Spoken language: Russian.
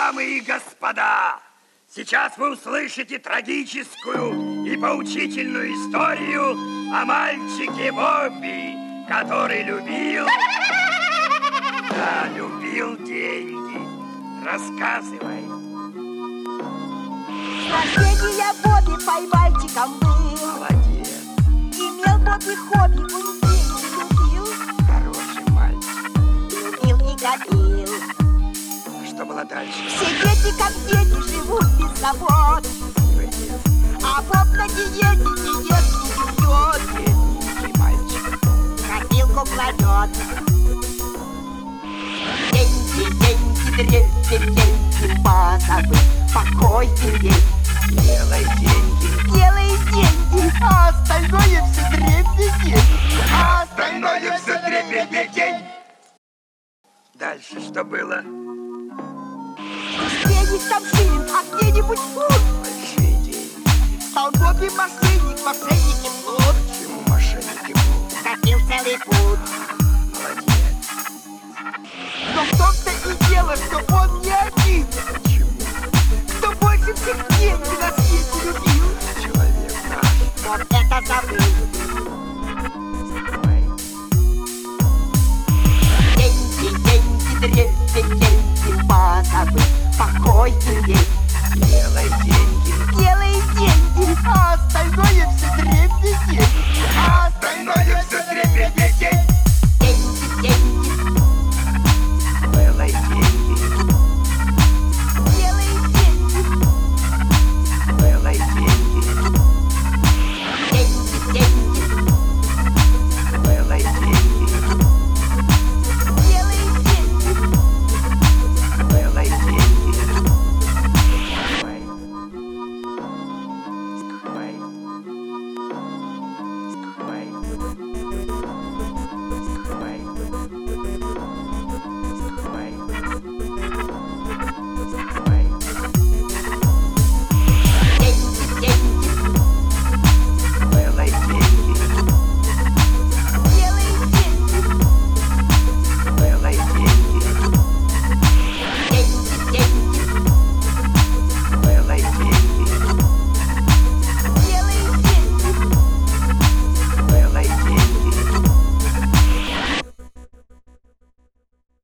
Дамы и господа, сейчас вы услышите трагическую и поучительную историю о мальчике Бобби, который любил деньги. Рассказывай. С рождения Бобби поймальчиком был. Молодец. Имел Бобби хобби, он деньги любил. Хороший мальчик. Любил и копил. Что было дальше? Все дети, как дети, живут без забот. А Боб на диете не ест, не пьет. Бедненький мальчик. Копилку кладет. Деньги, деньги, дрель, деньги, позабыть покой и лень. Делай деньги. Делай деньги, а остальное все дребедень. А Остальное все дребедень. Дальше что было? денег там шиллинг, а где-нибудь фунт. Большие деньги. Стал Бобби мошенник, мошенник и плут. Почему мошенники будут? Копил целый путь. Молодец. Но в том-то и дело, что он не один. Почему? Кто больше всех деньги на свете любил. Человек наш. Вот это забыл. Ой. Деньги, деньги, дребедень, деньги, позабыть покой и лень.